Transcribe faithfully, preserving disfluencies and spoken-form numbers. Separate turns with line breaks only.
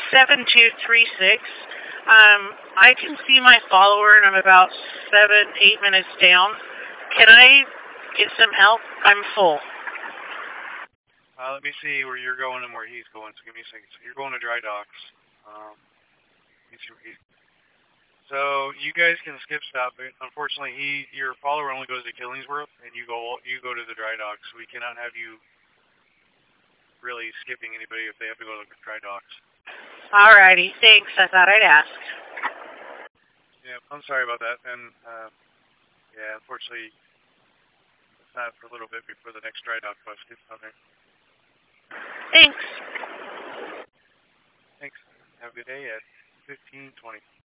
seven two three six. Um, I can see my follower, and I'm about seven, eight minutes down. Can I get some help? I'm full.
Uh, let me see where you're going and where he's going. So give me a second. So you're going to dry docks. Um, let me see where he's. So you guys can skip stop it. Unfortunately, he your follower only goes to Killingsworth, and you go you go to the dry docks. We cannot have you really skipping anybody if they have to go to the dry docks.
Alrighty, thanks. I thought I'd ask.
Yeah, I'm sorry about that. And uh, yeah, unfortunately, it's not for a little bit before the next dry dock bus gets on there.
Thanks.
Thanks. Have a good day at fifteen twenty.